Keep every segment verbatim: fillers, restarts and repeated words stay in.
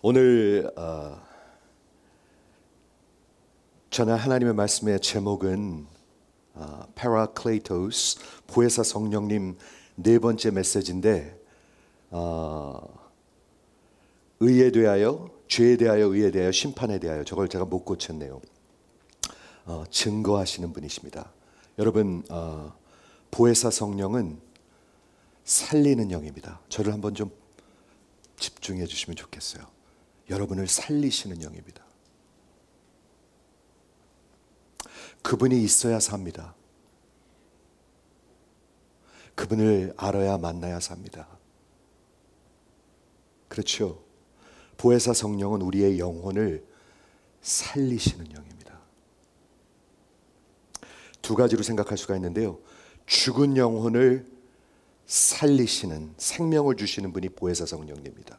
오늘 어, 저는 하나님의 말씀의 제목은 어, 파라클레이토스, 보혜사 성령님 네 번째 메시지인데 어, 의에 대하여, 죄에 대하여, 의에 대하여, 심판에 대하여, 저걸 제가 못 고쳤네요. 어, 증거하시는 분이십니다. 여러분, 어, 보혜사 성령은 살리는 영입니다. 저를 한번 좀 집중해 주시면 좋겠어요. 여러분을 살리시는 영입니다. 그분이 있어야 삽니다. 그분을 알아야 만나야 삽니다. 그렇죠? 보혜사 성령은 우리의 영혼을 살리시는 영입니다. 두 가지로 생각할 수가 있는데요. 죽은 영혼을 살리시는, 생명을 주시는 분이 보혜사 성령님입니다.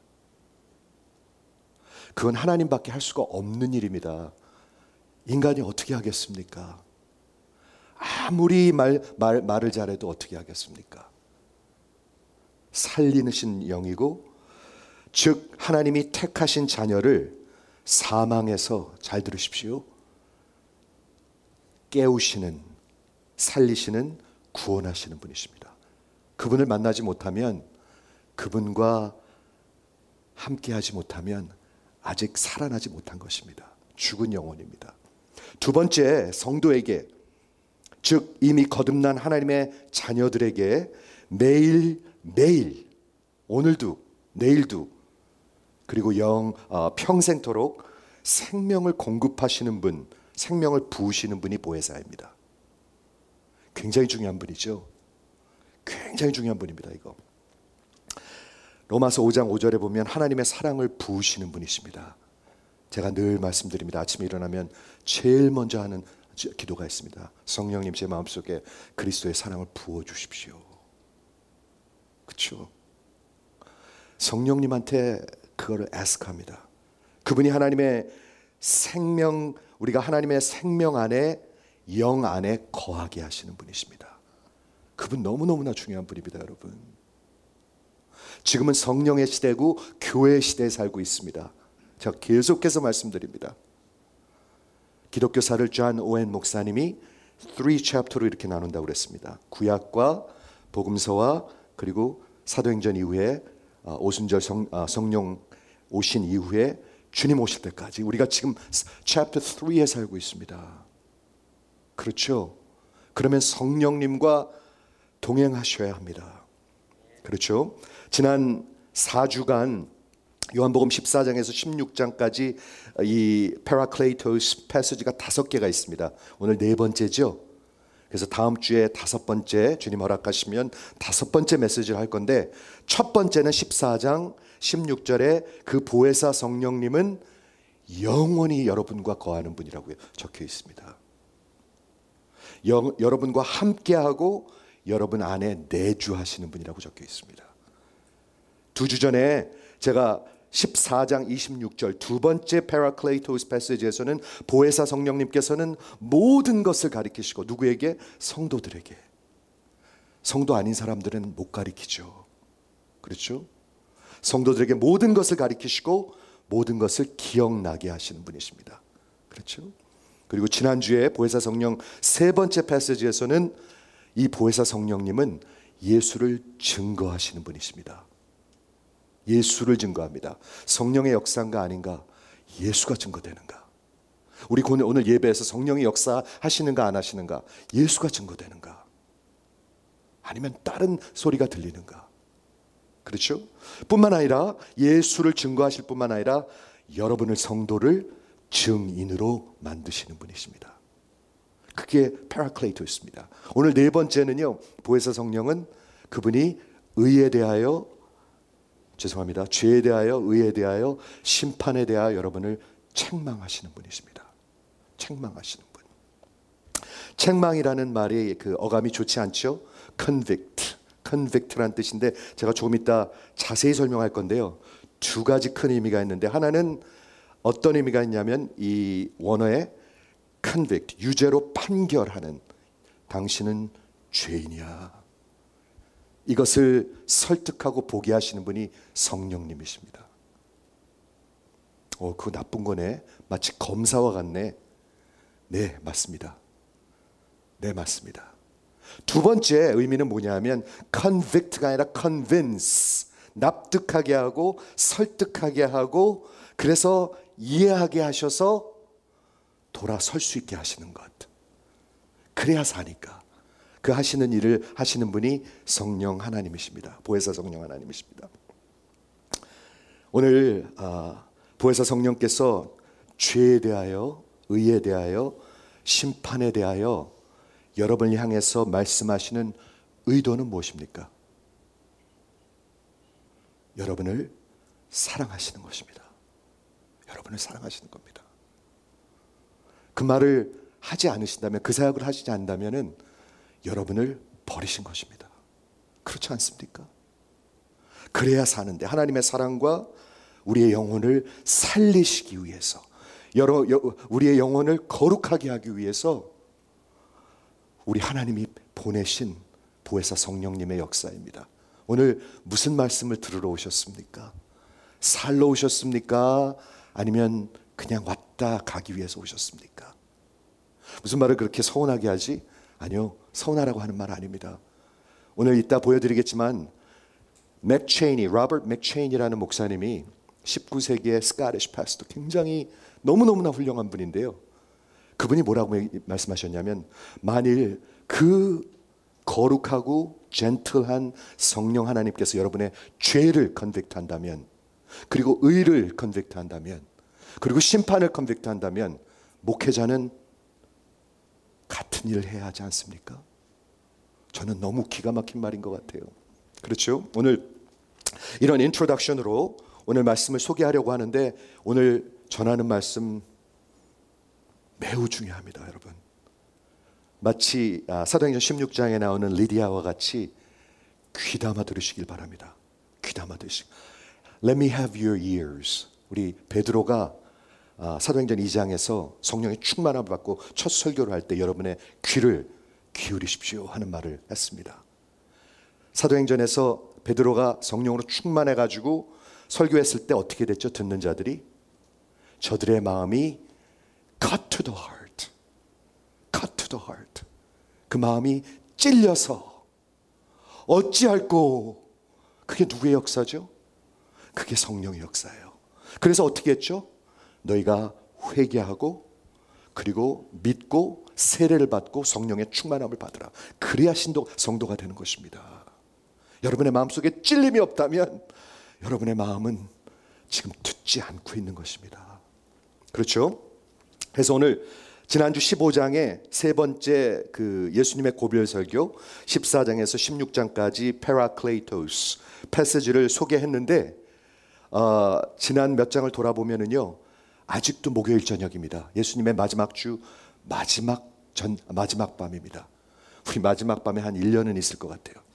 그건 하나님밖에 할 수가 없는 일입니다. 인간이 어떻게 하겠습니까? 아무리 말, 말, 말을 잘해도 어떻게 하겠습니까? 살리신 영이고, 즉 하나님이 택하신 자녀를 사망에서, 잘 들으십시오, 깨우시는, 살리시는, 구원하시는 분이십니다. 그분을 만나지 못하면, 그분과 함께하지 못하면 아직 살아나지 못한 것입니다. 죽은 영혼입니다. 두 번째, 성도에게, 즉 이미 거듭난 하나님의 자녀들에게 매일 매일, 오늘도 내일도, 그리고 영 어, 평생토록 생명을 공급하시는 분, 생명을 부으시는 분이 보혜사입니다. 굉장히 중요한 분이죠. 굉장히 중요한 분입니다. 이거 로마서 오 장 오 절에 보면 하나님의 사랑을 부으시는 분이십니다. 제가 늘 말씀드립니다. 아침에 일어나면 제일 먼저 하는 기도가 있습니다. 성령님, 제 마음속에 그리스도의 사랑을 부어주십시오. 그렇죠? 성령님한테 그거를 애석합니다. 그분이 하나님의 생명, 우리가 하나님의 생명 안에, 영 안에 거하게 하시는 분이십니다. 그분 너무너무나 중요한 분입니다. 여러분, 지금은 성령의 시대고 교회의 시대에 살고 있습니다. 제가 계속해서 말씀드립니다. 기독교사를 존 오웬 목사님이 three chapter로 이렇게 나눈다고 그랬습니다. 구약과 복음서와, 그리고 사도행전 이후에 오순절 성, 성령 오신 이후에 주님 오실 때까지 우리가 지금 chapter three에 살고 있습니다. 그렇죠? 그러면 성령님과 동행하셔야 합니다. 그렇죠? 지난 사 주간 요한복음 십사 장에서 십육 장까지 이 파라클레이토스 패시지가 다섯 개가 있습니다. 오늘 네 번째죠. 그래서 다음 주에 다섯 번째, 주님 허락하시면 다섯 번째 메시지를 할 건데, 첫 번째는 십사 장 십육 절에 그 보혜사 성령님은 영원히 여러분과 거하는 분이라고 적혀 있습니다. 영, 여러분과 함께하고 여러분 안에 내주하시는 분이라고 적혀 있습니다. 두 주 전에 제가 십사 장 이십육 절 두 번째 파라클레이토스 패시지에서는 보혜사 성령님께서는 모든 것을 가리키시고, 누구에게? 성도들에게. 성도 아닌 사람들은 못 가리키죠. 그렇죠? 성도들에게 모든 것을 가리키시고 모든 것을 기억나게 하시는 분이십니다. 그렇죠? 그리고 지난주에 보혜사 성령 세 번째 패시지에서는 이 보혜사 성령님은 예수를 증거하시는 분이십니다. 예수를 증거합니다. 성령의 역사인가 아닌가? 예수가 증거되는가? 우리 오늘 예배에서 성령의 역사 하시는가 안 하시는가? 예수가 증거되는가? 아니면 다른 소리가 들리는가? 그렇죠? 뿐만 아니라 예수를 증거하실 뿐만 아니라 여러분을, 성도를 증인으로 만드시는 분이십니다. 그게 파라클레이토스입니다. 오늘 네 번째는요, 보혜사 성령은 그분이 의에 대하여, 죄송합니다, 죄에 대하여, 의에 대하여, 심판에 대하여 여러분을 책망하시는 분이십니다. 책망하시는 분. 책망이라는 말이 그 어감이 좋지 않죠? convict, convict라는 뜻인데 제가 조금 이따 자세히 설명할 건데요. 두 가지 큰 의미가 있는데, 하나는 어떤 의미가 있냐면 이 원어에 convict, 유죄로 판결하는, 당신은 죄인이야, 이것을 설득하고 보게 하시는 분이 성령님이십니다. 어, 그거 나쁜 거네. 마치 검사와 같네. 네, 맞습니다. 네, 맞습니다. 두 번째 의미는 뭐냐면 convict가 아니라 convince, 납득하게 하고 설득하게 하고 그래서 이해하게 하셔서 돌아설 수 있게 하시는 것. 그래야 사니까. 그 하시는 일을 하시는 분이 성령 하나님이십니다. 보혜사 성령 하나님이십니다. 오늘 아, 보혜사 성령께서 죄에 대하여, 의에 대하여, 심판에 대하여 여러분을 향해서 말씀하시는 의도는 무엇입니까? 여러분을 사랑하시는 것입니다. 여러분을 사랑하시는 겁니다. 그 말을 하지 않으신다면, 그 사역을 하시지 않는다면 여러분을 버리신 것입니다. 그렇지 않습니까? 그래야 사는데 하나님의 사랑과 우리의 영혼을 살리시기 위해서, 여러, 우리의 영혼을 거룩하게 하기 위해서 우리 하나님이 보내신 보혜사 성령님의 역사입니다. 오늘 무슨 말씀을 들으러 오셨습니까? 살러 오셨습니까? 아니면 그냥 왔다 가기 위해서 오셨습니까? 무슨 말을 그렇게 서운하게 하지? 아니요, 서운하라고 하는 말 아닙니다. 오늘 이따 보여드리겠지만 맥체인이, 로버트 맥체인이라는 목사님이 십구 세기의 스카티시 파스터, 굉장히 너무너무나 훌륭한 분인데요, 그분이 뭐라고 말씀하셨냐면, 만일 그 거룩하고 젠틀한 성령 하나님께서 여러분의 죄를 컨빅트한다면, 그리고 의를 컨빅트한다면, 그리고 심판을 컨빅트한다면 목회자는 같은 일을 해야 하지 않습니까? 저는 너무 기가 막힌 말인 것 같아요. 그렇죠? 오늘 이런 인트로덕션으로 오늘 말씀을 소개하려고 하는데, 오늘 전하는 말씀 매우 중요합니다, 여러분. 마치 사도행전 십육 장에 나오는 리디아와 같이 귀담아 들으시길 바랍니다. 귀담아 들으시길. Let me have your ears. 우리 베드로가 사도행전 이 장에서 성령의 충만함을 받고 첫 설교를 할 때 여러분의 귀를 기울이십시오 하는 말을 했습니다. 사도행전에서 베드로가 성령으로 충만해가지고 설교했을 때 어떻게 됐죠? 듣는 자들이 저들의 마음이 cut to the heart, cut to the heart. 그 마음이 찔려서 어찌할꼬. 그게 누구의 역사죠? 그게 성령의 역사예요. 그래서 어떻게 했죠? 너희가 회개하고 그리고 믿고 세례를 받고 성령의 충만함을 받으라. 그래야 신도, 성도가 되는 것입니다. 여러분의 마음속에 찔림이 없다면 여러분의 마음은 지금 듣지 않고 있는 것입니다. 그렇죠? 그래서 오늘 지난주 십오 장의 세 번째 그 예수님의 고별 설교, 십사 장에서 십육 장까지 페라클레이토스 패시지를 소개했는데, 어, 지난 몇 장을 돌아보면은요, 아직도 목요일 저녁입니다. 예수님의 마지막 주 마지막 전 마지막 밤입니다. 우리 마지막 밤에 한 일 년은 있을 것 같아요.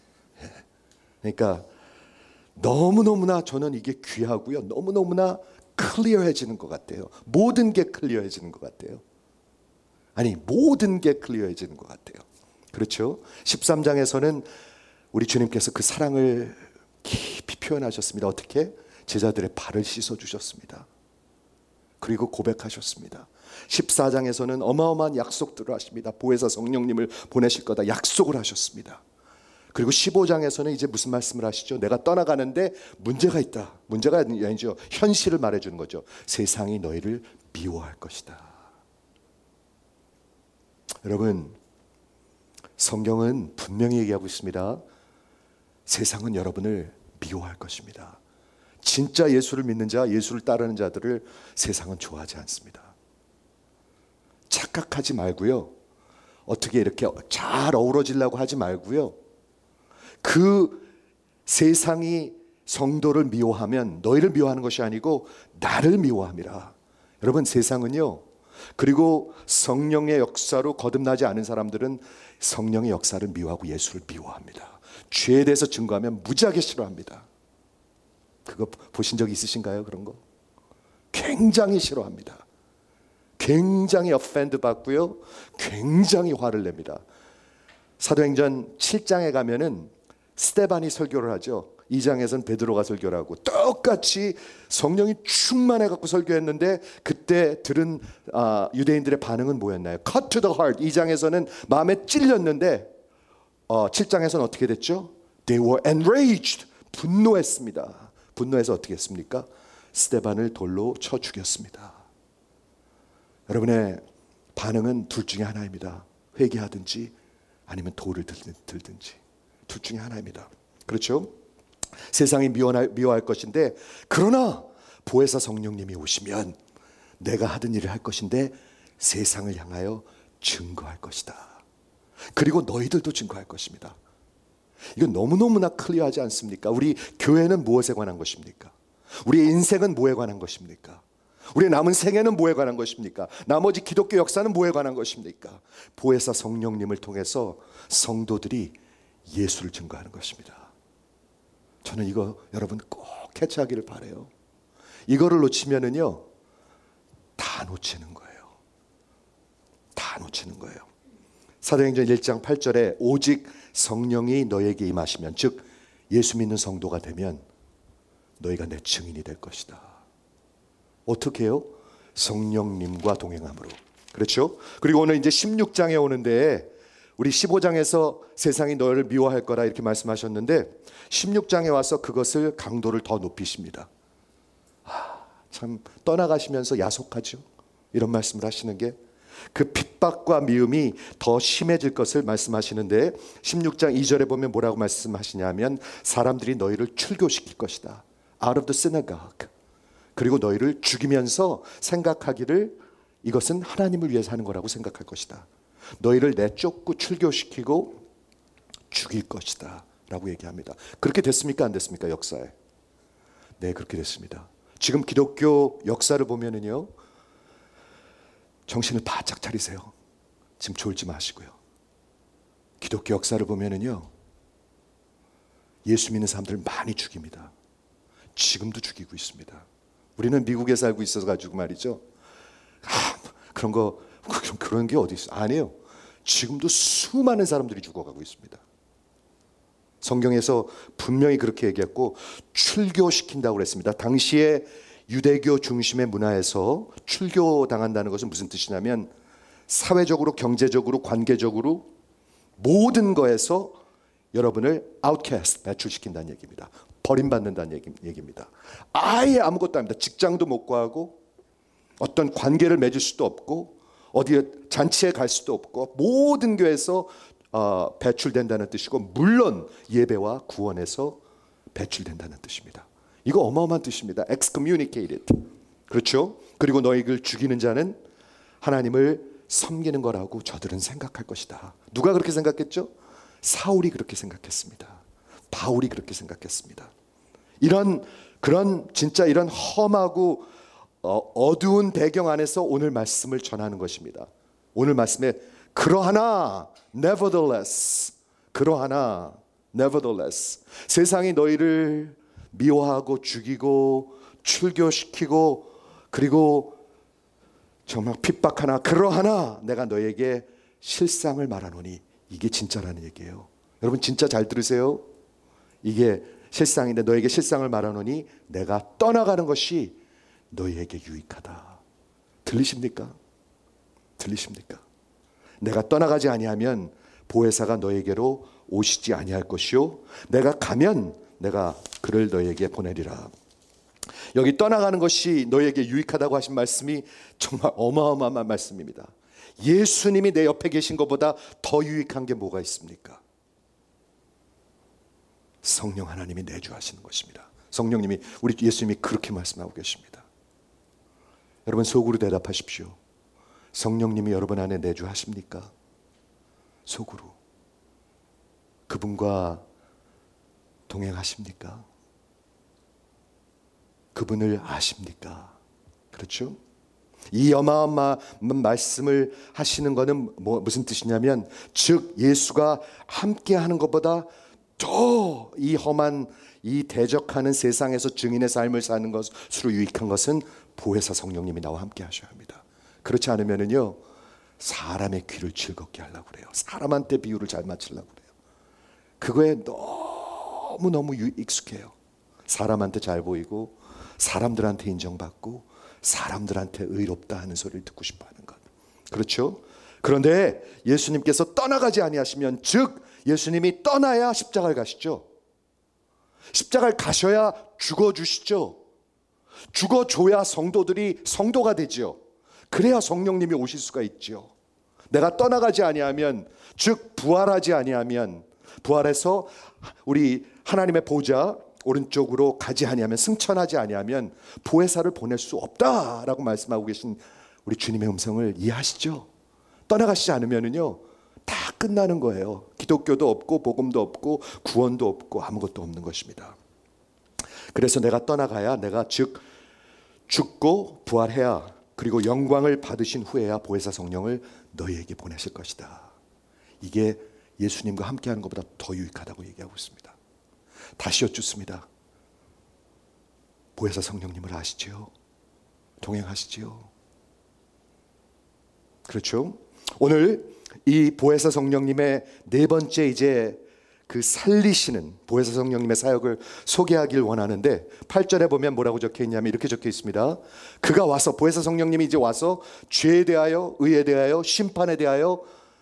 그러니까 너무너무나 저는 이게 귀하고요, 너무너무나 클리어해지는 것 같아요. 모든 게 클리어해지는 것 같아요. 아니, 모든 게 클리어해지는 것 같아요. 그렇죠? 십삼 장에서는 우리 주님께서 그 사랑을 깊이 표현하셨습니다. 어떻게? 제자들의 발을 씻어주셨습니다. 그리고 고백하셨습니다. 십사 장에서는 어마어마한 약속들을 하십니다. 보혜사 성령님을 보내실 거다 약속을 하셨습니다. 그리고 십오 장에서는 이제 무슨 말씀을 하시죠? 내가 떠나가는데 문제가 있다. 문제가 아니죠. 현실을 말해주는 거죠. 세상이 너희를 미워할 것이다. 여러분, 성경은 분명히 얘기하고 있습니다. 세상은 여러분을 미워할 것입니다. 진짜 예수를 믿는 자, 예수를 따르는 자들을 세상은 좋아하지 않습니다. 착각하지 말고요, 어떻게 이렇게 잘 어우러지려고 하지 말고요, 그 세상이 성도를 미워하면 너희를 미워하는 것이 아니고 나를 미워함이라. 여러분, 세상은요, 그리고 성령의 역사로 거듭나지 않은 사람들은 성령의 역사를 미워하고 예수를 미워합니다. 죄에 대해서 증거하면 무지하게 싫어합니다. 그거 보신 적 있으신가요? 그런 거 굉장히 싫어합니다. 굉장히 offend 받고요, 굉장히 화를 냅니다. 사도행전 칠 장에 가면은 스데반이 설교를 하죠. 이 장에서는 베드로가 설교를 하고 똑같이 성령이 충만해 갖고 설교했는데 그때 들은 아, 유대인들의 반응은 뭐였나요? Cut to the heart. 이 장에서는 마음에 찔렸는데 어, 칠 장에서는 어떻게 됐죠? They were enraged. 분노했습니다. 분노해서 어떻게 했습니까? 스데반을 돌로 쳐 죽였습니다. 여러분의 반응은 둘 중에 하나입니다. 회개하든지 아니면 돌을 들든지 둘 중에 하나입니다. 그렇죠? 세상이 미워할, 미워할 것인데 그러나 보혜사 성령님이 오시면 내가 하던 일을 할 것인데 세상을 향하여 증거할 것이다. 그리고 너희들도 증거할 것입니다. 이건 너무너무나 클리어하지 않습니까? 우리 교회는 무엇에 관한 것입니까? 우리의 인생은 뭐에 관한 것입니까? 우리의 남은 생애는 뭐에 관한 것입니까? 나머지 기독교 역사는 뭐에 관한 것입니까? 보혜사 성령님을 통해서 성도들이 예수를 증거하는 것입니다. 저는 이거 여러분 꼭 캐치하기를 바라요. 이거를 놓치면은요 다 놓치는 거예요. 다 놓치는 거예요. 사도행전 일 장 팔 절에 오직 성령이 너에게 임하시면, 즉 예수 믿는 성도가 되면 너희가 내 증인이 될 것이다. 어떻게 해요? 성령님과 동행함으로. 그렇죠? 그리고 오늘 이제 십육 장에 오는데 우리 십오 장에서 세상이 너를 미워할 거라 이렇게 말씀하셨는데 십육 장에 와서 그것을 강도를 더 높이십니다. 아, 참 떠나가시면서 야속하죠. 이런 말씀을 하시는 게 그 핍박과 미움이 더 심해질 것을 말씀하시는데 십육 장 이 절에 보면 뭐라고 말씀하시냐면 사람들이 너희를 출교시킬 것이다. Out of the synagogue. 그리고 너희를 죽이면서 생각하기를 이것은 하나님을 위해서 하는 거라고 생각할 것이다. 너희를 내쫓고 출교시키고 죽일 것이다 라고 얘기합니다. 그렇게 됐습니까? 안 됐습니까? 역사에. 네, 그렇게 됐습니다. 지금 기독교 역사를 보면은요 정신을 바짝 차리세요. 지금 졸지 마시고요. 기독교 역사를 보면은요 예수 믿는 사람들 많이 죽입니다. 지금도 죽이고 있습니다. 우리는 미국에 살고 있어서 가지고 말이죠. 아, 그런 거 그런 게 어디 있어? 아니에요. 지금도 수많은 사람들이 죽어가고 있습니다. 성경에서 분명히 그렇게 얘기했고 출교시킨다고 그랬습니다. 당시에 유대교 중심의 문화에서 출교당한다는 것은 무슨 뜻이냐면 사회적으로, 경제적으로, 관계적으로 모든 거에서 여러분을 outcast, 배출시킨다는 얘기입니다. 버림받는다는 얘기, 얘기입니다. 아예 아무것도 아닙니다. 직장도 못 구하고 어떤 관계를 맺을 수도 없고 어디에 잔치에 갈 수도 없고 모든 교회에서 어, 배출된다는 뜻이고 물론 예배와 구원에서 배출된다는 뜻입니다. 이거 어마어마한 뜻입니다. excommunicated. 그렇죠? 그리고 너희를 죽이는 자는 하나님을 섬기는 거라고 저들은 생각할 것이다. 누가 그렇게 생각했죠? 사울이 그렇게 생각했습니다. 바울이 그렇게 생각했습니다. 이런 그런 진짜 이런 험하고 어, 어두운 배경 안에서 오늘 말씀을 전하는 것입니다. 오늘 말씀에 그러하나 nevertheless 그러하나 nevertheless 세상이 너희를 미워하고 죽이고 출교시키고 그리고 정말 핍박하나 그러하나 내가 너에게 실상을 말하노니 이게 진짜라는 얘기예요. 여러분 진짜 잘 들으세요. 이게 실상인데 너에게 실상을 말하노니 내가 떠나가는 것이 너희에게 유익하다. 들리십니까? 들리십니까? 내가 떠나가지 아니하면 보혜사가 너에게로 오시지 아니할 것이요 내가 가면 내가 그를 너에게 보내리라. 여기 떠나가는 것이 너에게 유익하다고 하신 말씀이 정말 어마어마한 말씀입니다. 예수님이 내 옆에 계신 것보다 더 유익한 게 뭐가 있습니까? 성령 하나님이 내주하시는 것입니다. 성령님이 우리 예수님이 그렇게 말씀하고 계십니다. 여러분 속으로 대답하십시오. 성령님이 여러분 안에 내주하십니까? 속으로 그분과 동행하십니까? 그분을 아십니까? 그렇죠? 이 어마어마한 말씀을 하시는 것은 뭐, 무슨 뜻이냐면 즉 예수가 함께 하는 것보다 더 이 험한 이 대적하는 세상에서 증인의 삶을 사는 것으로 유익한 것은 보혜사 성령님이 나와 함께 하셔야 합니다. 그렇지 않으면은요 사람의 귀를 즐겁게 하려고 그래요. 사람한테 비유를 잘 맞추려고 그래요. 그거에 너무 너무너무 익숙해요. 사람한테 잘 보이고 사람들한테 인정받고 사람들한테 의롭다 하는 소리를 듣고 싶어 하는 것. 그렇죠? 그런데 예수님께서 떠나가지 아니하시면, 즉 예수님이 떠나야 십자가를 가시죠. 십자가를 가셔야 죽어주시죠. 죽어줘야 성도들이 성도가 되지요. 그래야 성령님이 오실 수가 있지요. 내가 떠나가지 아니하면, 즉 부활하지 아니하면, 부활해서 우리 하나님의 보좌 오른쪽으로 가지 아니하면, 승천하지 아니하면 보혜사를 보낼 수 없다라고 말씀하고 계신 우리 주님의 음성을 이해하시죠? 떠나가시지 않으면은요 다 끝나는 거예요. 기독교도 없고 복음도 없고 구원도 없고 아무것도 없는 것입니다. 그래서 내가 떠나가야, 내가 즉 죽고 부활해야, 그리고 영광을 받으신 후에야 보혜사 성령을 너희에게 보내실 것이다. 이게 예수님과 함께하는 것보다 더 유익하다고 얘기하고 있습니다. 다시 여쭙습니다. 보혜사 성령님을 아시지요? 동행하시지요? 그렇죠? 오늘 이 보혜사 성령님의 네 번째 이제 그 살리시는 보혜사 성령님의 사역을 소개하길 원하는데, 팔 절에 보면 뭐라고 적혀 있냐면 이렇게 적혀 있습니다. 그가 와서, 보혜사 성령님이 이제 와서 죄에 대하여, 의에 대하여, 심판에 대하여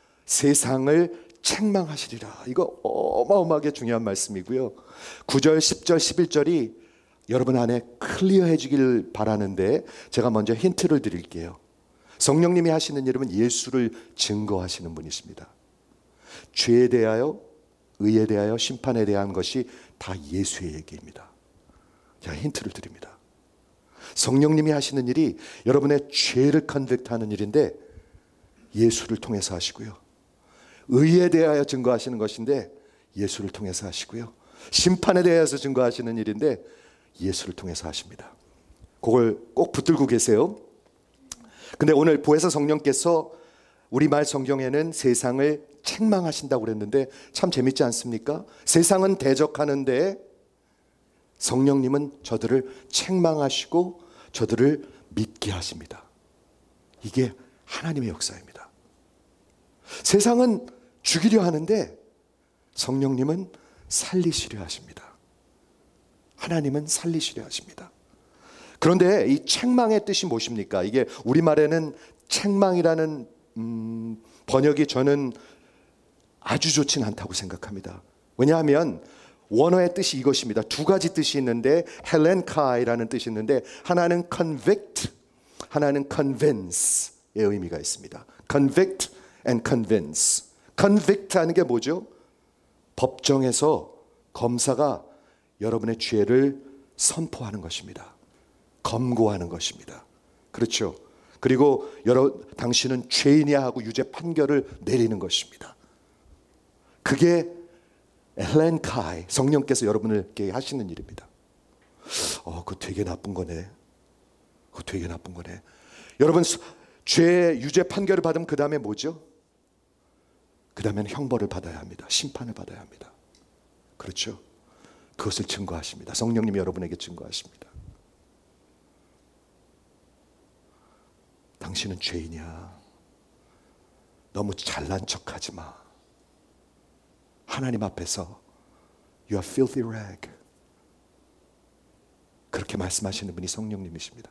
세상을 책망하시리라. 이거 어마어마하게 중요한 말씀이고요. 구 절, 십 절, 십일 절이 여러분 안에 클리어해지길 바라는데, 제가 먼저 힌트를 드릴게요. 성령님이 하시는 일은 예수를 증거하시는 분이십니다. 죄에 대하여, 의에 대하여, 심판에 대한 것이 다 예수의 얘기입니다. 제가 힌트를 드립니다. 성령님이 하시는 일이 여러분의 죄를 컨빅트하는 일인데 예수를 통해서 하시고요. 의에 대하여 증거하시는 것인데 예수를 통해서 하시고요. 심판에 대해서 증거하시는 일인데 예수를 통해서 하십니다. 그걸 꼭 붙들고 계세요. 근데 오늘 보혜사 성령께서 우리말 성경에는 세상을 책망하신다고 그랬는데 참 재밌지 않습니까? 세상은 대적하는데 성령님은 저들을 책망하시고 저들을 믿게 하십니다. 이게 하나님의 역사입니다. 세상은 죽이려 하는데 성령님은 살리시려 하십니다. 하나님은 살리시려 하십니다. 그런데 이 책망의 뜻이 무엇입니까? 이게 우리말에는 책망이라는 음, 번역이 저는 아주 좋진 않다고 생각합니다. 왜냐하면 원어의 뜻이 이것입니다. 두 가지 뜻이 있는데, 헬렌카이라는 뜻이 있는데, 하나는 convict, 하나는 convince의 의미가 있습니다. convict and convince. convict 하는 게 뭐죠? 법정에서 검사가 여러분의 죄를 선포하는 것입니다. 검고하는 것입니다. 그렇죠? 그리고 여러 당신은 죄인이야 하고 유죄 판결을 내리는 것입니다. 그게 헬렌카이, 성령께서 여러분에게 하시는 일입니다. 어, 그거 되게 나쁜 거네. 그거 되게 나쁜 거네. 여러분, 죄 유죄 판결을 받으면 그 다음에 뭐죠? 그 다음에는 형벌을 받아야 합니다. 심판을 받아야 합니다. 그렇죠? 그것을 증거하십니다. 성령님이 여러분에게 증거하십니다. 당신은 죄인이야. 너무 잘난 척하지 마. 하나님 앞에서 You are filthy rag. 그렇게 말씀하시는 분이 성령님이십니다.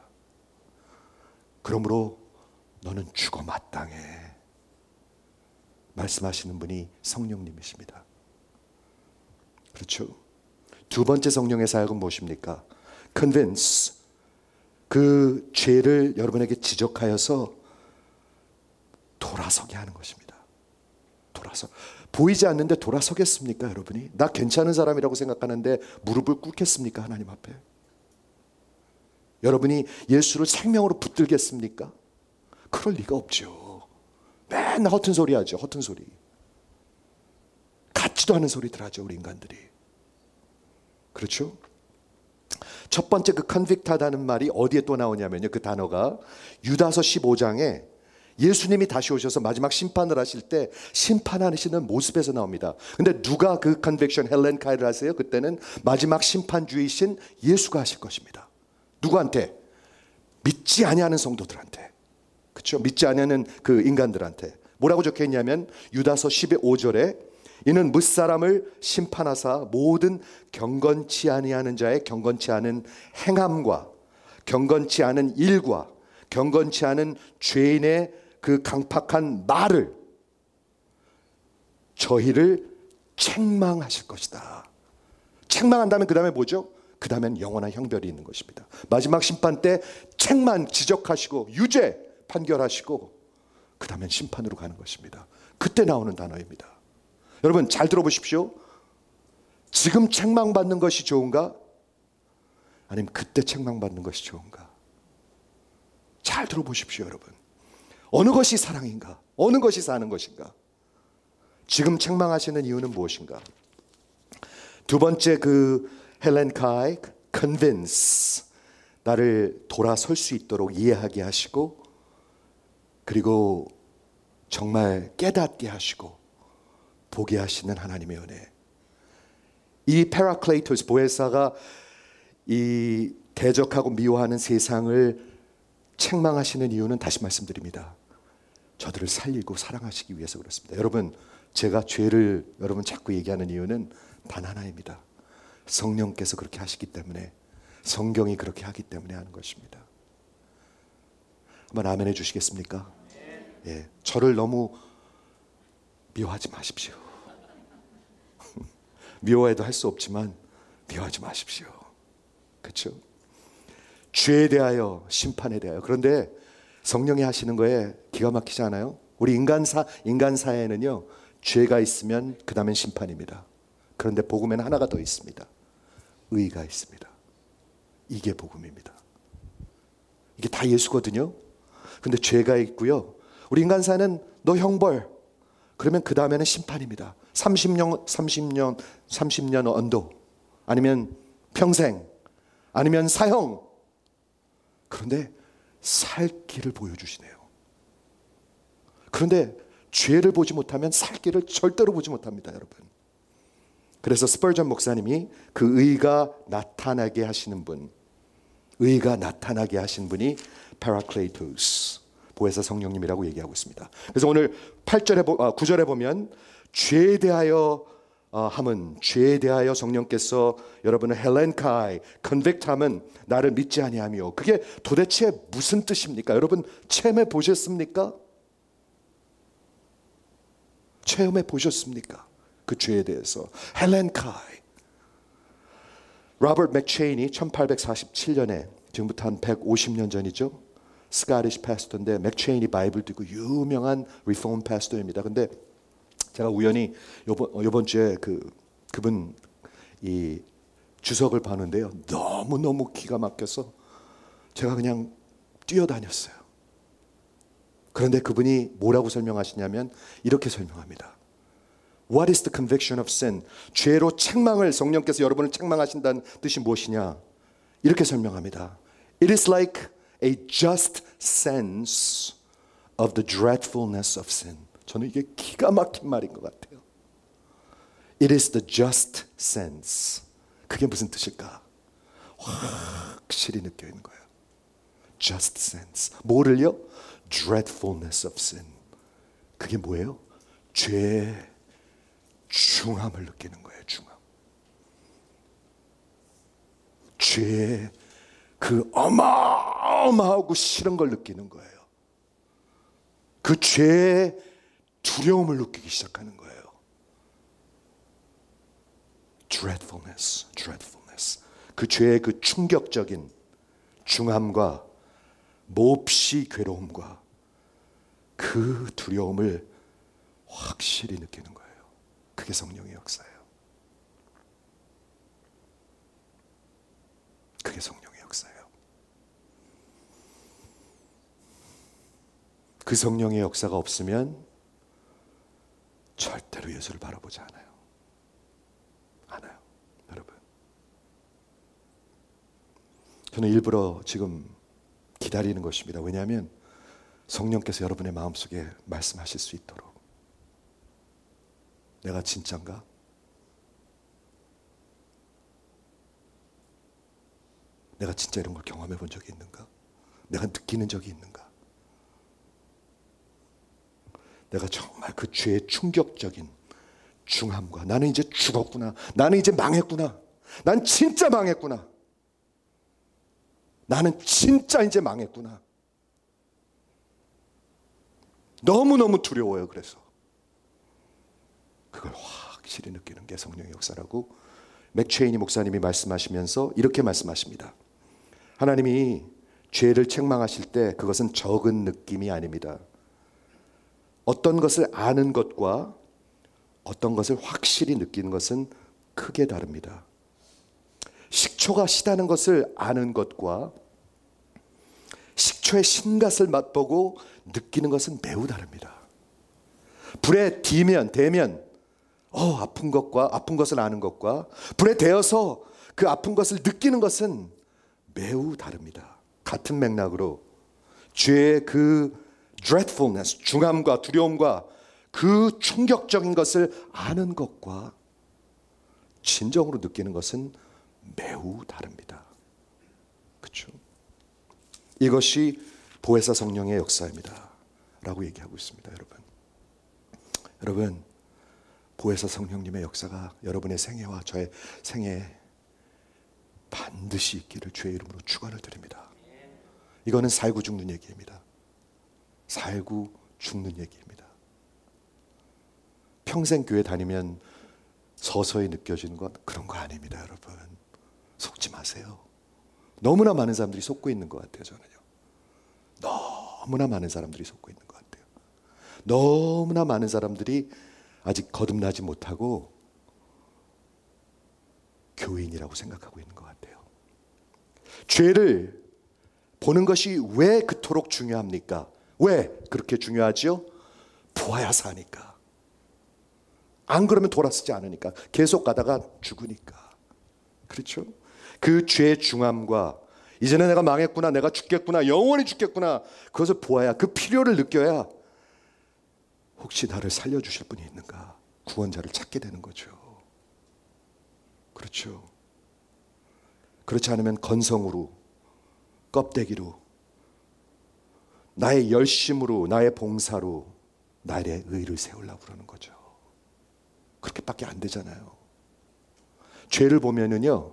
그러므로 너는 죽어 마땅해. 말씀하시는 분이 성령님이십니다. 그렇죠? 두 번째 성령의 사역은 무엇입니까? Convince. 그 죄를 여러분에게 지적하여서 돌아서게 하는 것입니다. 돌아서. 보이지 않는데 돌아서겠습니까, 여러분이? 나 괜찮은 사람이라고 생각하는데 무릎을 꿇겠습니까, 하나님 앞에? 여러분이 예수를 생명으로 붙들겠습니까? 그럴 리가 없죠. 맨날 허튼 소리 하죠, 허튼 소리. 같지도 않은 소리들 하죠, 우리 인간들이. 그렇죠? 첫 번째 그 컨빅트하다는 말이 어디에 또 나오냐면요, 그 단어가 유다서 십오 장에 예수님이 다시 오셔서 마지막 심판을 하실 때 심판하시는 모습에서 나옵니다. 근데 누가 그 컨빅션 헬렌카이를 하세요? 그때는 마지막 심판주이신 예수가 하실 것입니다. 누구한테? 믿지 아니하는 성도들한테. 그렇죠? 믿지 아니하는 그 인간들한테. 뭐라고 적혀 있냐면 유다서 십오 절에 이는 무사람을 심판하사 모든 경건치 아니하는 자의 경건치 않은 행함과 경건치 않은 일과 경건치 않은 죄인의 그 강팍한 말을 저희를 책망하실 것이다. 책망한다면 그 다음에 뭐죠? 그 다음엔 영원한 형벌이 있는 것입니다. 마지막 심판 때 책만 지적하시고 유죄 판결하시고 그 다음엔 심판으로 가는 것입니다. 그때 나오는 단어입니다. 여러분 잘 들어보십시오. 지금 책망받는 것이 좋은가? 아니면 그때 책망받는 것이 좋은가? 잘 들어보십시오 여러분. 어느 것이 사랑인가? 어느 것이 사는 것인가? 지금 책망하시는 이유는 무엇인가? 두 번째 그 헬렌 카이 convince 나를 돌아설 수 있도록 이해하게 하시고 그리고 정말 깨닫게 하시고 보게 하시는 하나님의 은혜. 이 페라클레이토스 보혜사가 이 대적하고 미워하는 세상을 책망하시는 이유는 다시 말씀드립니다. 저들을 살리고 사랑하시기 위해서 그렇습니다. 여러분 제가 죄를 여러분 자꾸 얘기하는 이유는 단 하나입니다. 성령께서 그렇게 하시기 때문에 성경이 그렇게 하기 때문에 하는 것입니다. 한번 아멘 해주시겠습니까? 예, 저를 너무 미워하지 마십시오. 미워해도 할 수 없지만 미워하지 마십시오. 그렇죠? 죄에 대하여 심판에 대하여. 그런데 성령이 하시는 거에 기가 막히지 않아요? 우리 인간사 인간 사회는요 죄가 있으면 그 다음엔 심판입니다. 그런데 복음에는 하나가 더 있습니다. 의가 있습니다. 이게 복음입니다. 이게 다 예수거든요. 근데 죄가 있고요. 우리 인간사는 너 형벌. 그러면 그 다음에는 심판입니다. 삼십 년, 삼십 년, 삼십 년 언도. 아니면 평생. 아니면 사형. 그런데 살 길을 보여주시네요. 그런데 죄를 보지 못하면 살 길을 절대로 보지 못합니다, 여러분. 그래서 스펄전 목사님이 그 의가 나타나게 하시는 분, 의가 나타나게 하신 분이 파라클레이토스, 보혜사 성령님이라고 얘기하고 있습니다. 그래서 오늘 팔 절에 구 절에 보면 죄에 대하여 함은 죄에 대하여 성령께서 여러분을 헬렌카이 컨빅트함은 나를 믿지 아니하며 그게 도대체 무슨 뜻입니까? 여러분 체험해 보셨습니까? 체험해 보셨습니까? 그 죄에 대해서 헬렌카이. 로버트 맥체인이 천팔백사십칠 년에 지금부터 한 백오십 년 전이죠. 스카티시 패스터인데 맥체인이 바이블 듣고 유명한 리폼 패스터입니다. 근데 제가 우연히 요번, 요번 주에 그, 그분 이 주석을 봤는데요. 너무너무 기가 막혀서 제가 그냥 뛰어다녔어요. 그런데 그분이 뭐라고 설명하시냐면 이렇게 설명합니다. What is the conviction of sin? 죄로 책망을 성령께서 여러분을 책망하신다는 뜻이 무엇이냐? 이렇게 설명합니다. It is like a just sense of the dreadfulness of sin. 저는 이게 기가 막힌 말인 것 같아요. It is the just sense. 그게 무슨 뜻일까? 확실히 느껴 있는 거예요. Just sense. 뭐를요? Dreadfulness of sin. 그게 뭐예요? 죄의 중함을 느끼는 거예요. 중함. 죄의 그 어마어마하고 싫은 걸 느끼는 거예요. 그 죄의 두려움을 느끼기 시작하는 거예요. Dreadfulness, dreadfulness. 그 죄의 그 충격적인 중함과 몹시 괴로움과 그 두려움을 확실히 느끼는 거예요. 그게 성령의 역사예요. 그게 성령의 역사예요. 그 성령의 역사가 없으면 절대로 예수를 바라보지 않아요. 않아요. 여러분. 저는 일부러 지금 기다리는 것입니다. 왜냐하면 성령께서 여러분의 마음속에 말씀하실 수 있도록. 내가 진짠가? 내가 진짜 이런 걸 경험해 본 적이 있는가? 내가 느끼는 적이 있는가? 내가 정말 그 죄의 충격적인 중함과 나는 이제 죽었구나, 나는 이제 망했구나, 난 진짜 망했구나, 나는 진짜 이제 망했구나. 너무너무 두려워요. 그래서 그걸 확실히 느끼는 게 성령의 역사라고 맥체이니 목사님이 말씀하시면서 이렇게 말씀하십니다. 하나님이 죄를 책망하실 때 그것은 적은 느낌이 아닙니다. 어떤 것을 아는 것과 어떤 것을 확실히 느끼는 것은 크게 다릅니다. 식초가 시다는 것을 아는 것과 식초의 신맛을 맛보고 느끼는 것은 매우 다릅니다. 불에 뒤면 대면 어, 아픈 것과 아픈 것을 아는 것과 불에 대어서 그 아픈 것을 느끼는 것은 매우 다릅니다. 같은 맥락으로 죄의 그 dreadfulness, 중함과 두려움과 그 충격적인 것을 아는 것과 진정으로 느끼는 것은 매우 다릅니다. 그렇죠? 이것이 보혜사 성령의 역사입니다 라고 얘기하고 있습니다. 여러분, 여러분 보혜사 성령님의 역사가 여러분의 생애와 저의 생애에 반드시 있기를 주의 이름으로 축원을 드립니다. 이거는 살고 죽는 얘기입니다. 살고 죽는 얘기입니다. 평생 교회 다니면 서서히 느껴지는 건 그런 거 아닙니다. 여러분, 속지 마세요. 너무나 많은 사람들이 속고 있는 것 같아요. 저는요, 너무나 많은 사람들이 속고 있는 것 같아요. 너무나 많은 사람들이 아직 거듭나지 못하고 교인이라고 생각하고 있는 것 같아요. 죄를 보는 것이 왜 그토록 중요합니까? 왜 그렇게 중요하죠? 보아야 사니까. 안 그러면 돌아서지 않으니까. 계속 가다가 죽으니까. 그렇죠? 그 죄의 중함과 이제는 내가 망했구나, 내가 죽겠구나, 영원히 죽겠구나, 그것을 보아야, 그 필요를 느껴야 혹시 나를 살려주실 분이 있는가, 구원자를 찾게 되는 거죠. 그렇죠? 그렇지 않으면 건성으로, 껍데기로, 나의 열심으로, 나의 봉사로 나의 의를 세우려고 그러는 거죠. 그렇게밖에 안 되잖아요. 죄를 보면은요,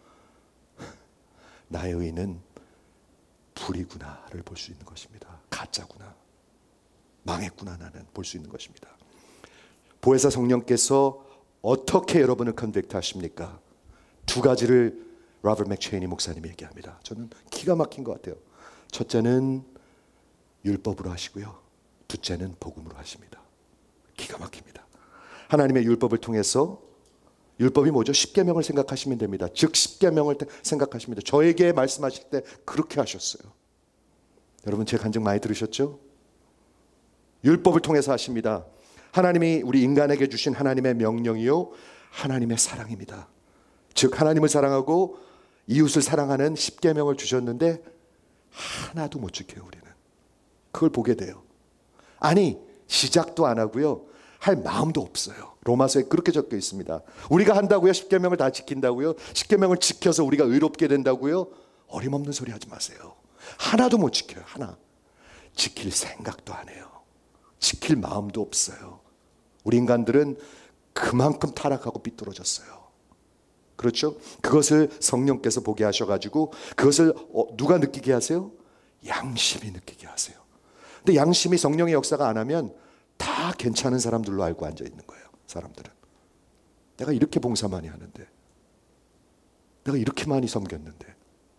나의 의는 불이구나를 볼 수 있는 것입니다. 가짜구나, 망했구나 나는 볼 수 있는 것입니다. 보혜사 성령께서 어떻게 여러분을 컨빅트 하십니까? 두 가지를 로버트 맥체이니 목사님이 얘기합니다. 저는 기가 막힌 것 같아요. 첫째는 율법으로 하시고요, 둘째는 복음으로 하십니다. 기가 막힙니다. 하나님의 율법을 통해서, 율법이 뭐죠? 십계명을 생각하시면 됩니다. 즉 십계명을 생각하십니다. 저에게 말씀하실 때 그렇게 하셨어요. 여러분, 제 간증 많이 들으셨죠? 율법을 통해서 하십니다. 하나님이 우리 인간에게 주신 하나님의 명령이요, 하나님의 사랑입니다. 즉 하나님을 사랑하고 이웃을 사랑하는 십계명을 주셨는데 하나도 못 지켜요. 우리는 그걸 보게 돼요. 아니, 시작도 안 하고요, 할 마음도 없어요. 로마서에 그렇게 적혀 있습니다. 우리가 한다고요? 십계명을 다 지킨다고요? 십계명을 지켜서 우리가 의롭게 된다고요? 어림없는 소리 하지 마세요. 하나도 못 지켜요. 하나. 지킬 생각도 안 해요. 지킬 마음도 없어요. 우리 인간들은 그만큼 타락하고 삐뚤어졌어요. 그렇죠? 그것을 성령께서 보게 하셔가지고 그것을 누가 느끼게 하세요? 양심이 느끼게 하세요. 근데 양심이 성령의 역사가 안 하면 다 괜찮은 사람들로 알고 앉아 있는 거예요. 사람들은 내가 이렇게 봉사 많이 하는데, 내가 이렇게 많이 섬겼는데.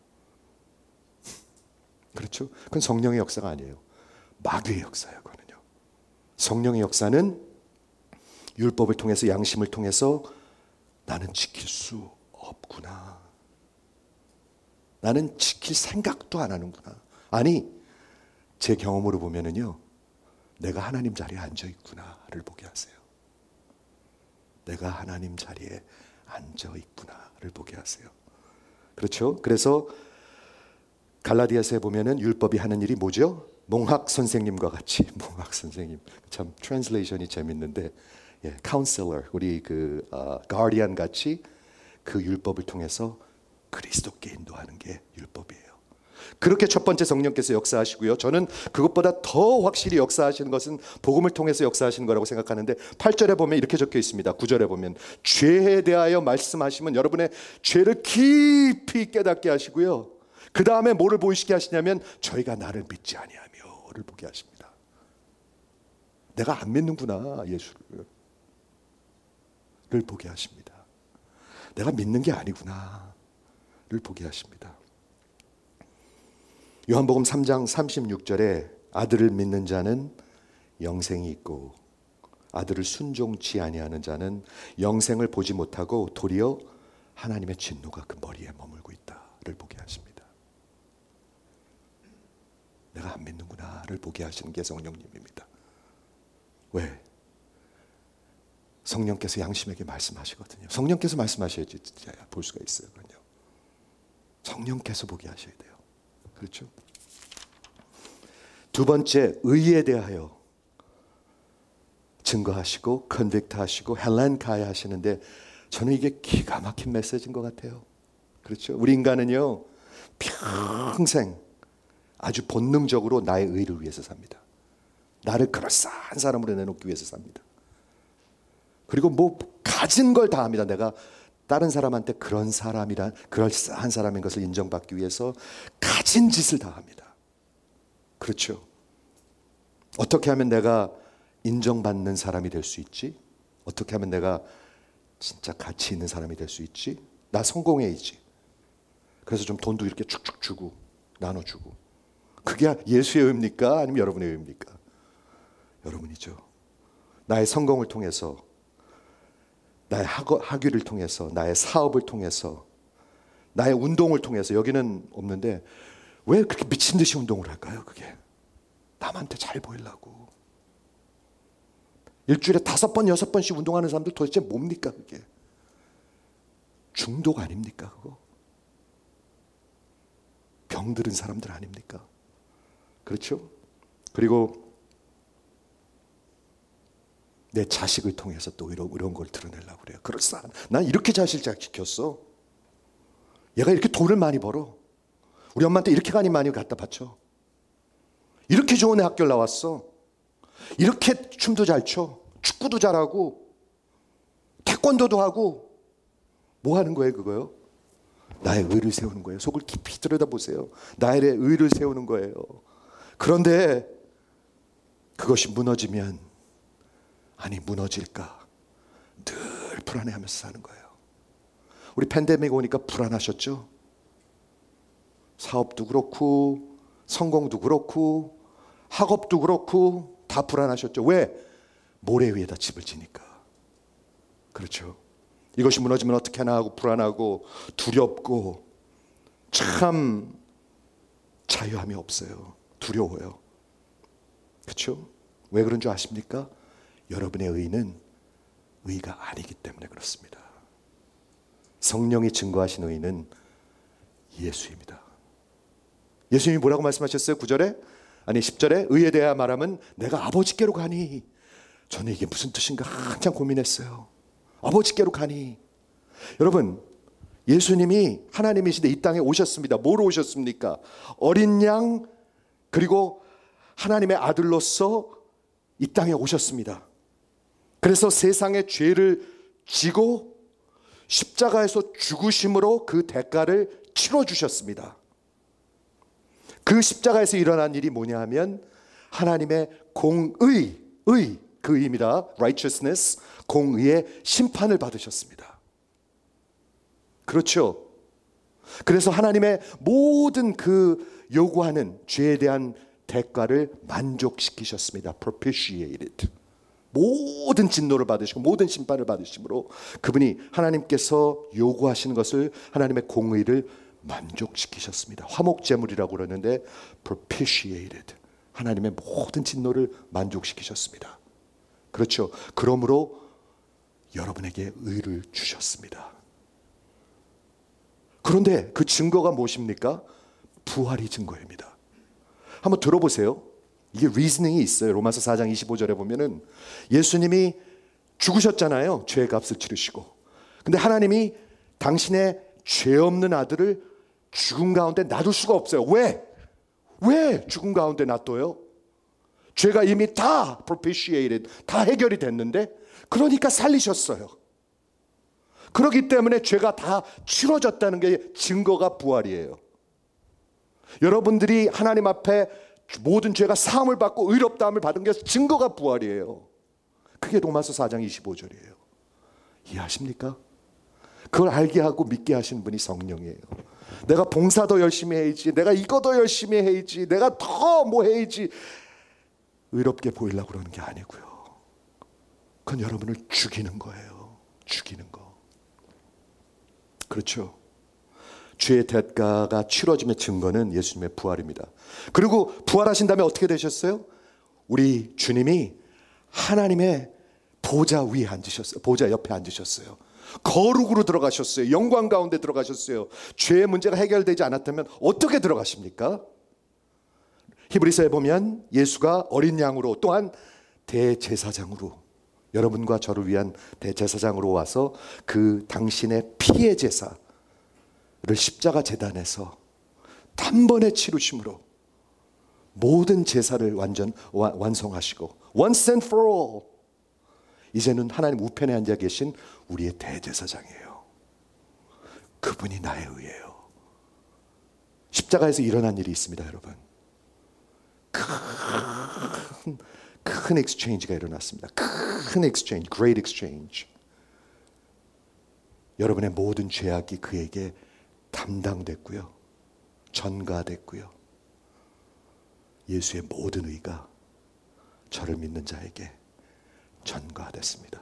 그렇죠? 그건 성령의 역사가 아니에요. 마귀의 역사예요. 그거는요. 성령의 역사는 율법을 통해서, 양심을 통해서 나는 지킬 수 없구나, 나는 지킬 생각도 안 하는구나. 아니, 제 경험으로 보면은요, 내가 하나님 자리에 앉아 있구나를 보게 하세요. 내가 하나님 자리에 앉아 있구나를 보게 하세요. 그렇죠? 그래서 갈라디아서에 보면은 율법이 하는 일이 뭐죠? 몽학 선생님과 같이, 몽학 선생님, 참 트랜슬레이션이 재밌는데, 예, 카운셀러, 우리 그 어, 가디언 같이 그 율법을 통해서 그리스도께 인도하는 게 율법이에요. 그렇게 첫 번째 성령께서 역사하시고요. 저는 그것보다 더 확실히 역사하시는 것은 복음을 통해서 역사하시는 거라고 생각하는데 팔 절에 보면 이렇게 적혀 있습니다. 구 절에 보면 죄에 대하여 말씀하시면 여러분의 죄를 깊이 깨닫게 하시고요. 그 다음에 뭐를 보이시게 하시냐면 저희가 나를 믿지 아니하며를 보게 하십니다. 내가 안 믿는구나 예수를 보게 하십니다. 내가 믿는 게 아니구나를 보게 하십니다. 요한복음 삼 장 삼십육 절에 아들을 믿는 자는 영생이 있고 아들을 순종치 아니하는 자는 영생을 보지 못하고 도리어 하나님의 진노가 그 머리에 머물고 있다를 보게 하십니다. 내가 안 믿는구나를 보게 하시는 게 성령님입니다. 왜? 성령께서 양심에게 말씀하시거든요. 성령께서 말씀하셔야지 볼 수가 있어요. 그럼요. 성령께서 보게 하셔야 돼요. 그렇죠? 두 번째, 의에 대하여 증거하시고 컨빅트하시고 헬렌카이 하시는데 저는 이게 기가 막힌 메시지인 것 같아요. 그렇죠? 우리 인간은요 평생 아주 본능적으로 나의 의를 위해서 삽니다. 나를 그럴싸한 사람으로 내놓기 위해서 삽니다. 그리고 뭐 가진 걸 다 합니다. 내가 다른 사람한테 그런 사람이란 그럴싸한 사람인 것을 인정받기 위해서 가진 짓을 다 합니다. 그렇죠? 어떻게 하면 내가 인정받는 사람이 될 수 있지? 어떻게 하면 내가 진짜 가치 있는 사람이 될 수 있지? 나 성공해야지. 그래서 좀 돈도 이렇게 축축 주고 나눠주고. 그게 예수의 의입니까? 아니면 여러분의 의입니까? 여러분이죠. 나의 성공을 통해서, 나의 학위를 통해서, 나의 사업을 통해서, 나의 운동을 통해서. 여기는 없는데 왜 그렇게 미친 듯이 운동을 할까요? 그게 남한테 잘 보이려고. 일주일에 다섯 번, 여섯 번씩 운동하는 사람들 도대체 뭡니까? 그게 중독 아닙니까? 그거 병들은 사람들 아닙니까? 그렇죠? 그리고 내 자식을 통해서 또 이런, 이런 걸 드러내려고 그래요. 그럴싸한, 난 이렇게 자식을 잘 지켰어. 얘가 이렇게 돈을 많이 벌어. 우리 엄마한테 이렇게 많이 많이 갖다 바쳐. 이렇게 좋은 학교를 나왔어. 이렇게 춤도 잘 춰. 축구도 잘하고 태권도도 하고. 뭐 하는 거예요 그거요? 나의 의를 세우는 거예요. 속을 깊이 들여다보세요. 나의 의를 세우는 거예요. 그런데 그것이 무너지면, 아니 무너질까 늘 불안해하면서 사는 거예요. 우리 팬데믹 오니까 불안하셨죠? 사업도 그렇고 성공도 그렇고 학업도 그렇고 다 불안하셨죠? 왜? 모래 위에다 집을 지니까. 그렇죠? 이것이 무너지면 어떻게 하나 하고 불안하고 두렵고 참 자유함이 없어요. 두려워요. 그렇죠? 왜 그런 줄 아십니까? 여러분의 의는 의가 아니기 때문에 그렇습니다. 성령이 증거하신 의는 예수입니다. 예수님이 뭐라고 말씀하셨어요? 구 절에? 아니 십 절에 의에 대하여 말하면 내가 아버지께로 가니. 저는 이게 무슨 뜻인가 한참 고민했어요. 아버지께로 가니. 여러분, 예수님이 하나님이신데 이 땅에 오셨습니다. 뭐로 오셨습니까? 어린 양 그리고 하나님의 아들로서 이 땅에 오셨습니다. 그래서 세상의 죄를 지고 십자가에서 죽으심으로 그 대가를 치러주셨습니다. 그 십자가에서 일어난 일이 뭐냐 하면 하나님의 공의, 의, 그 의입니다. righteousness, 공의의 심판을 받으셨습니다. 그렇죠? 그래서 하나님의 모든 그 요구하는 죄에 대한 대가를 만족시키셨습니다. propitiated. 모든 진노를 받으시고 모든 심판을 받으심으로 그분이 하나님께서 요구하시는 것을 하나님의 공의를 만족시키셨습니다. 화목제물이라고 그러는데 propitiated. 하나님의 모든 진노를 만족시키셨습니다. 그렇죠. 그러므로 여러분에게 의를 주셨습니다. 그런데 그 증거가 무엇입니까? 부활이 증거입니다. 한번 들어보세요. 이게 리즈닝이 있어요. 로마서 사 장 이십오 절에 보면은 예수님이 죽으셨잖아요. 죄의 값을 치르시고. 근데 하나님이 당신의 죄 없는 아들을 죽음 가운데 놔둘 수가 없어요. 왜? 왜 죽음 가운데 놔둬요? 죄가 이미 다 propitiated, 다 해결이 됐는데, 그러니까 살리셨어요. 그렇기 때문에 죄가 다 치러졌다는 게 증거가 부활이에요. 여러분들이 하나님 앞에 모든 죄가 사함을 받고 의롭다함을 받은 게 증거가 부활이에요. 그게 로마서 사 장 이십오 절이에요. 이해하십니까? 그걸 알게 하고 믿게 하시는 분이 성령이에요. 내가 봉사도 열심히 해야지, 내가 이거도 열심히 해야지, 내가 더 뭐 해야지, 의롭게 보이려고 그러는 게 아니고요. 그건 여러분을 죽이는 거예요. 죽이는 거. 그렇죠. 죄의 대가가 치러짐의 증거는 예수님의 부활입니다. 그리고 부활하신 다음에 어떻게 되셨어요? 우리 주님이 하나님의 보좌 위에 앉으셨어요. 보좌 옆에 앉으셨어요. 거룩으로 들어가셨어요. 영광 가운데 들어가셨어요. 죄의 문제가 해결되지 않았다면 어떻게 들어가십니까? 히브리서에 보면 예수가 어린 양으로, 또한 대제사장으로, 여러분과 저를 위한 대제사장으로 와서 그 당신의 피의 제사를 십자가 제단에서 단번에 치루심으로 모든 제사를 완전 와, 완성하시고 once and for all, 이제는 하나님 우편에 앉아 계신 우리의 대제사장이에요. 그분이 나의 의예요. 십자가에서 일어난 일이 있습니다, 여러분. 큰, 큰 엑스체인지가 일어났습니다. 큰 엑스체인지, great exchange. 여러분의 모든 죄악이 그에게 담당됐고요, 전가됐고요. 예수의 모든 의가 저를 믿는 자에게 전가됐습니다.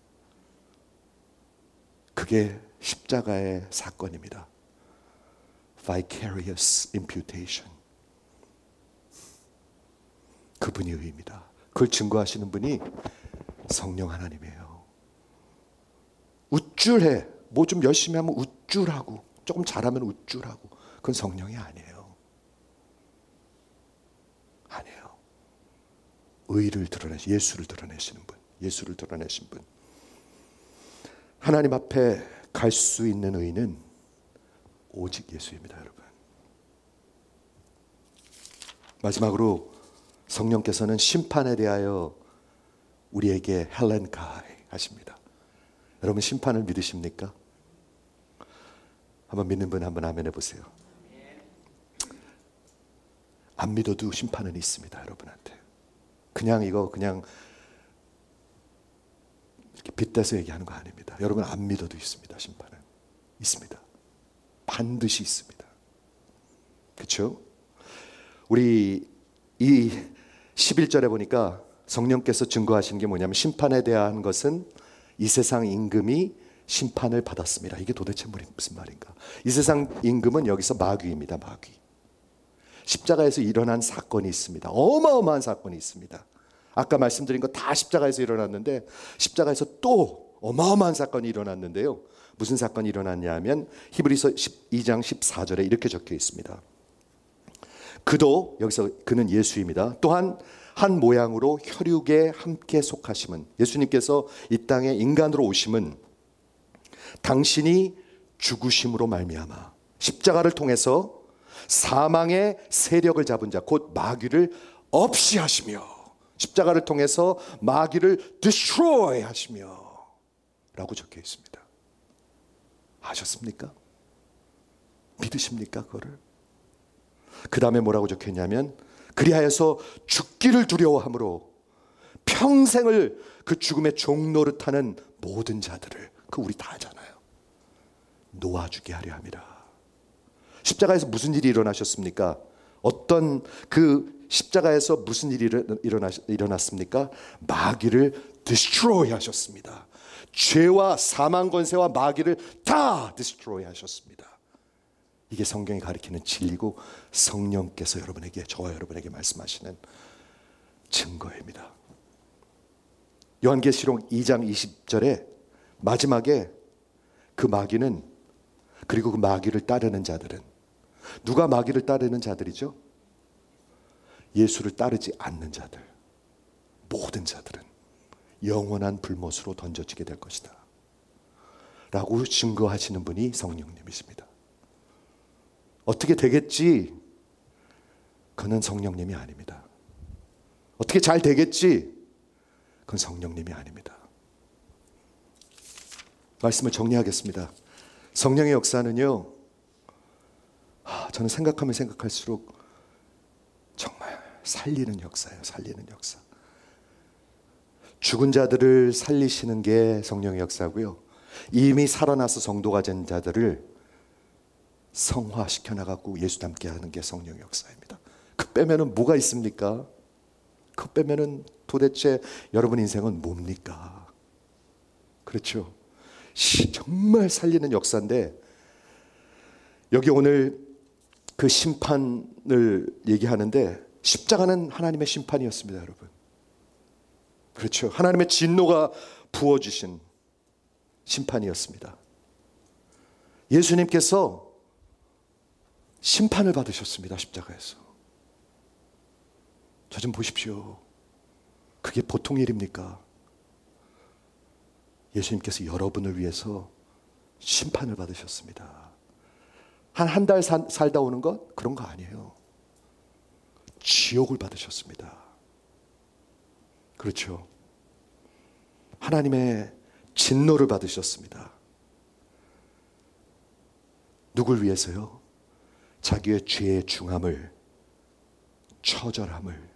그게 십자가의 사건입니다. Vicarious imputation. 그분이 의입니다. 그걸 증거하시는 분이 성령 하나님이에요. 우쭐해. 뭐 좀 열심히 하면 우쭐하고, 조금 잘하면 우쭐하고, 그건 성령이 아니에요. 아니에요. 의를 드러내시, 예수를 드러내시는 분, 예수를 드러내신 분. 하나님 앞에 갈 수 있는 의는 오직 예수입니다, 여러분. 마지막으로 성령께서는 심판에 대하여 우리에게 헬렌카이 하십니다. 여러분, 심판을 믿으십니까? 한번 믿는 분 한번 아멘 해보세요. 안 믿어도 심판은 있습니다, 여러분한테. 그냥 이거 그냥 이렇게 빗대서 얘기하는 거 아닙니다. 여러분, 안 믿어도 있습니다. 심판은 있습니다. 반드시 있습니다. 그렇죠? 우리 이 십일 절에 보니까 성령께서 증거하시는 게 뭐냐면, 심판에 대한 것은 이 세상 임금이 심판을 받았습니다. 이게 도대체 무슨 말인가? 이 세상 임금은 여기서 마귀입니다. 마귀. 십자가에서 일어난 사건이 있습니다. 어마어마한 사건이 있습니다. 아까 말씀드린 거 다 십자가에서 일어났는데, 십자가에서 또 어마어마한 사건이 일어났는데요. 무슨 사건이 일어났냐 하면 히브리서 십이 장 십사 절에 이렇게 적혀 있습니다. 그도, 여기서 그는 예수입니다. 또한 한 모양으로 혈육에 함께 속하심은, 예수님께서 이 땅에 인간으로 오심은 당신이 죽으심으로 말미암아 십자가를 통해서 사망의 세력을 잡은 자, 곧 마귀를 없이 하시며, 십자가를 통해서 마귀를 destroy 하시며 라고 적혀 있습니다. 아셨습니까? 믿으십니까, 그거를? 그 다음에 뭐라고 적혀 있냐면, 그리하여서 죽기를 두려워함으로 평생을 그 죽음의 종노릇하는 모든 자들을, 그 우리 다 하잖아요, 놓아주게 하려 함이라. 십자가에서 무슨 일이 일어나셨습니까? 어떤 그 십자가에서 무슨 일이 일어나, 일어났습니까? 마귀를 destroy 하셨습니다. 죄와 사망 권세와 마귀를 다 destroy 하셨습니다. 이게 성경이 가리키는 진리고 성령께서 여러분에게, 저와 여러분에게 말씀하시는 증거입니다. 요한계시록 이 장 이십 절에 마지막에 그 마귀는, 그리고 그 마귀를 따르는 자들은, 누가 마귀를 따르는 자들이죠? 예수를 따르지 않는 자들, 모든 자들은 영원한 불못으로 던져지게 될 것이다 라고 증거하시는 분이 성령님이십니다. 어떻게 되겠지? 그는 성령님이 아닙니다. 어떻게 잘 되겠지? 그건 성령님이 아닙니다. 말씀을 정리하겠습니다. 성령의 역사는요, 아, 저는 생각하면 생각할수록 정말 살리는 역사예요. 살리는 역사. 죽은 자들을 살리시는 게 성령의 역사고요, 이미 살아나서 성도가 된 자들을 성화시켜 나가고 예수 닮게 하는 게 성령의 역사입니다. 그 빼면은 뭐가 있습니까? 그 빼면은 도대체 여러분 인생은 뭡니까? 그렇죠? 정말 살리는 역사인데, 여기 오늘 그 심판을 얘기하는데 십자가는 하나님의 심판이었습니다, 여러분. 그렇죠? 하나님의 진노가 부어주신 심판이었습니다. 예수님께서 심판을 받으셨습니다, 십자가에서. 저 좀 보십시오. 그게 보통 일입니까? 예수님께서 여러분을 위해서 심판을 받으셨습니다. 한 한 달 살다 오는 것? 그런 거 아니에요. 지옥을 받으셨습니다. 그렇죠? 하나님의 진노를 받으셨습니다. 누굴 위해서요? 자기의 죄의 중함을, 처절함을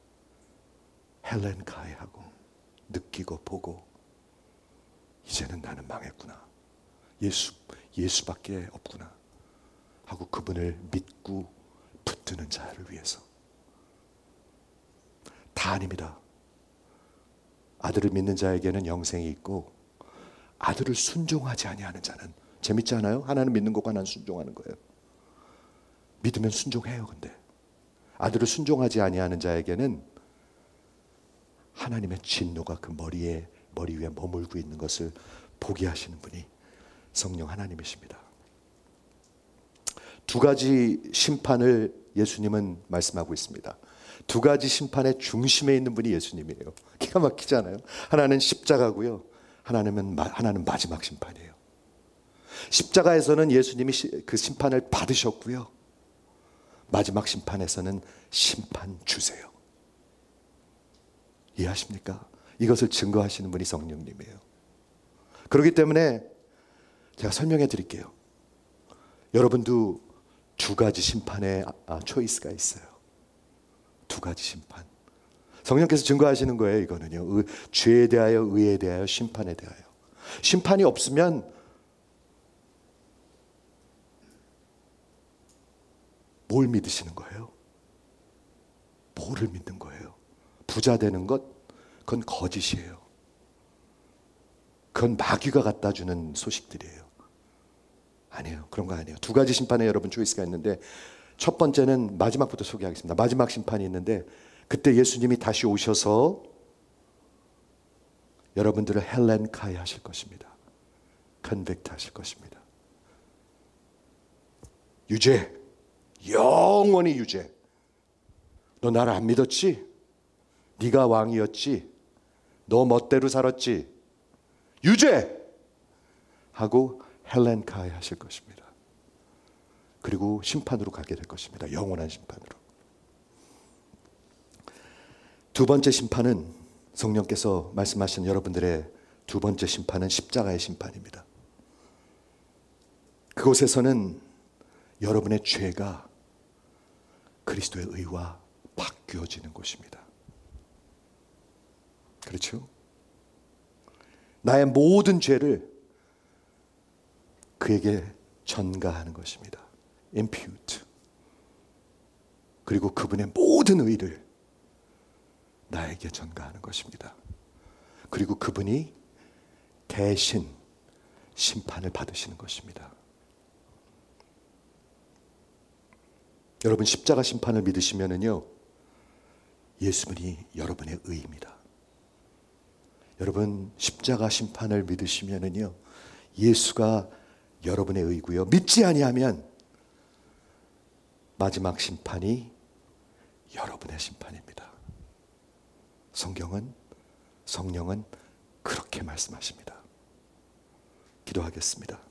헬렌카이하고 느끼고 보고, 이제는 나는 망했구나, 예수, 예수밖에 없구나 하고 그분을 믿고 붙드는 자를 위해서. 다 아닙니다. 아들을 믿는 자에게는 영생이 있고, 아들을 순종하지 아니하는 자는, 재밌지 않아요? 하나는 믿는 것과 하나는 순종하는 거예요. 믿으면 순종해요. 근데 아들을 순종하지 아니하는 자에게는 하나님의 진노가 그 머리에 머리 위에 머물고 있는 것을 보게 하시는 분이 성령 하나님이십니다. 두 가지 심판을 예수님은 말씀하고 있습니다. 두 가지 심판의 중심에 있는 분이 예수님이에요. 기가 막히잖아요. 하나는 십자가고요, 하나는 하나는 마지막 심판이에요. 십자가에서는 예수님이 그 심판을 받으셨고요, 마지막 심판에서는 심판 주세요. 이해하십니까? 이것을 증거하시는 분이 성령님이에요. 그렇기 때문에 제가 설명해 드릴게요. 여러분도 두 가지 심판의 초이스가 있어요. 두 가지 심판. 성령께서 증거하시는 거예요. 이거는요, 죄에 대하여, 의에 대하여, 심판에 대하여. 심판이 없으면 뭘 믿으시는 거예요? 뭐를 믿는 거예요? 부자 되는 것? 그건 거짓이에요. 그건 마귀가 갖다 주는 소식들이에요. 아니에요. 그런 거 아니에요. 두 가지 심판에 여러분 초이스가 있는데, 첫 번째는 마지막부터 소개하겠습니다. 마지막 심판이 있는데, 그때 예수님이 다시 오셔서 여러분들을 헬렌카이 하실 것입니다. 컨빅트 하실 것입니다. 유죄, 영원히 유죄. 너 나를 안 믿었지? 네가 왕이었지? 너 멋대로 살았지? 유죄! 하고 헬렌카이 하실 것입니다. 그리고 심판으로 가게 될 것입니다. 영원한 심판으로. 두 번째 심판은, 성령께서 말씀하신 여러분들의 두 번째 심판은 십자가의 심판입니다. 그곳에서는 여러분의 죄가 그리스도의 의와 바뀌어지는 곳입니다. 그렇죠? 나의 모든 죄를 그에게 전가하는 것입니다. impute. 그리고 그분의 모든 의를 나에게 전가하는 것입니다. 그리고 그분이 대신 심판을 받으시는 것입니다. 여러분, 십자가 심판을 믿으시면은요, 예수님이 여러분의 의입니다. 여러분, 십자가 심판을 믿으시면은요, 예수가 여러분의 의고요, 믿지 아니하면 마지막 심판이 여러분의 심판입니다. 성경은, 성령은 그렇게 말씀하십니다. 기도하겠습니다.